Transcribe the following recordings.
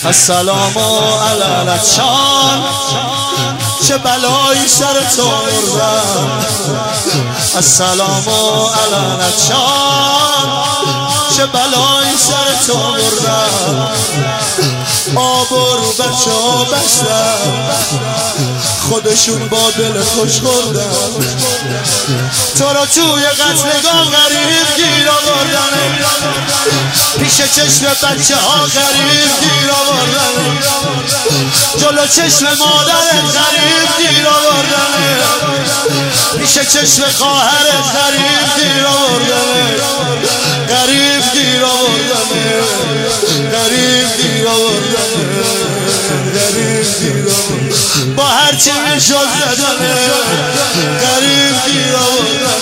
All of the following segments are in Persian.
السلام علیکم چه بلایی سر تو بردم. السلام علیکم چه بلایی سر تو بردم. آب و رو بچه ها بستم خودشون با دل خوش خوردن. تو را توی قتلگاه غریب گیر آوردن. پیش چشم بچه ها غریب گیر آوردن. جلو چشم مادرت غریب گیر آوردن. پیش چشم خواهرت غریب گیر آوردن. غریب گیر آوردن. غریب گیر آوردن. غریب گیر آوردن. با هرچی میشد زدن. غریب گیر آوردن.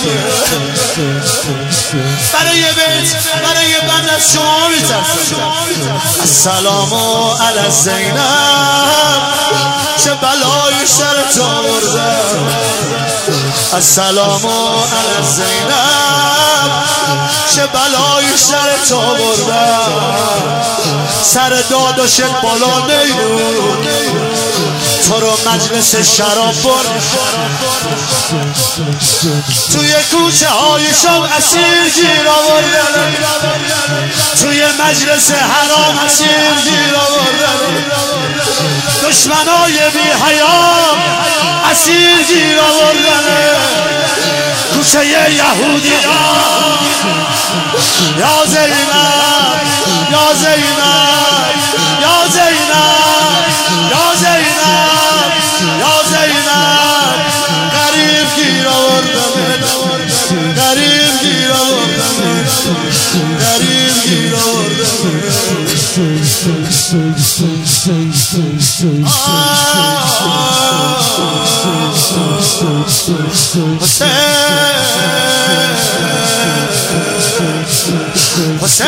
برای بیت برای بند از شما میترسم. السلام علی زینب چه بلایی سر تو بردم. السلام علی زینب چه بلایی سر تو بردم. سر داداشت بالا نیبود تو رو مجلس شراب برد. توی کوچه های شام اسیر گیر آوردن. توی مجلس حرام اسیر گیر آوردن. دشمنای بی حیا اسیر گیر آوردن. کوچه یهودی یا زینب یا زینب یا زینب یا زینب یا زینب. غریب گیر آوردن. غریب گیر آوردن. غریب گیر آوردن. حسین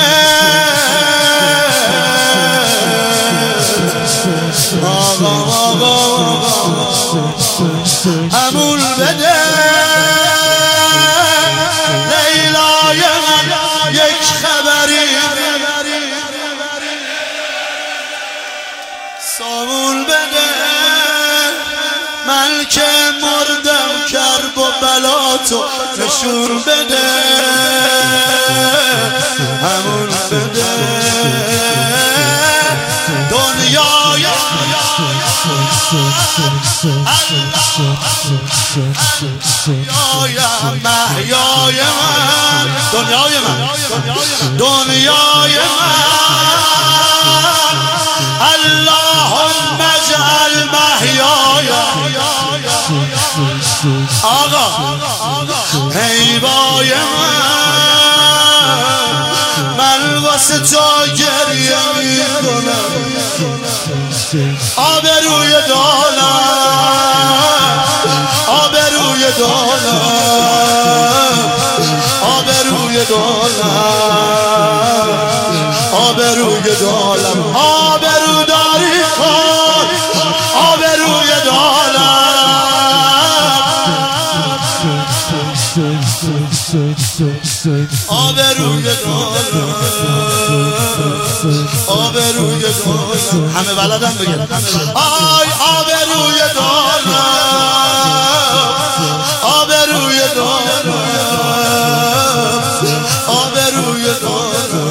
همون بده لیلای من یک خبری. سامون بده من که مردم کرب و بلاتو نشون بده. همون بده دنیای محیای من دنیای من دنیای من. اللهم اجعل محیای آقا حیوای من واسه تو گریه میکنم. آبروی دانم آبروی دانم آبروی دانم آبروی دانم. آبرو داری کن آبروی آبروی دارم آبروی دارم. همه بلدم بگن آی آبروی دارم آبروی دارم آبروی دارم.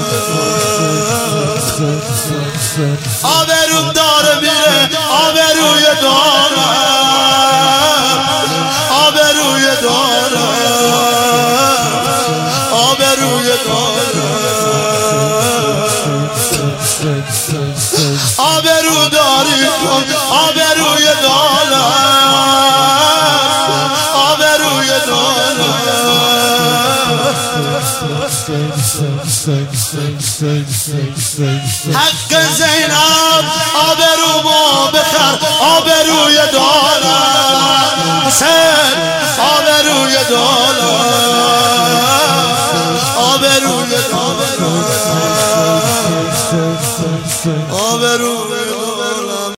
آبروم داره میره آبروی دارم آبروی دارم آبروی دارم. آبرو داری کن آبروی دارم آبروی دارم. حق زینب آبرومو بخر آبروی دارم